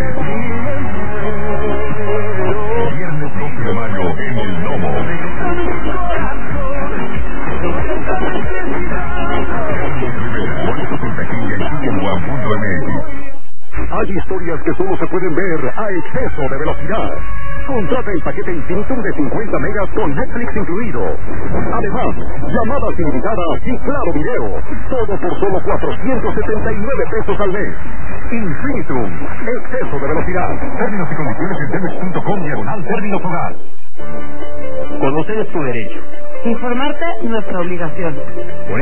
Viernes 12 de mayo en el Domo. Boletos en taquilla y ticketone.mx. Hay historias que solo se pueden ver a exceso de velocidad. Contrata el paquete Infinitum de 50 megas con Netflix incluido. Además, llamadas ilimitadas y claro video. Todo por solo 479 pesos al mes. Infinitum, exceso de velocidad. Términos y condiciones en telmex.com/términos hogar. Conocer es tu derecho. Informarte, nuestra obligación.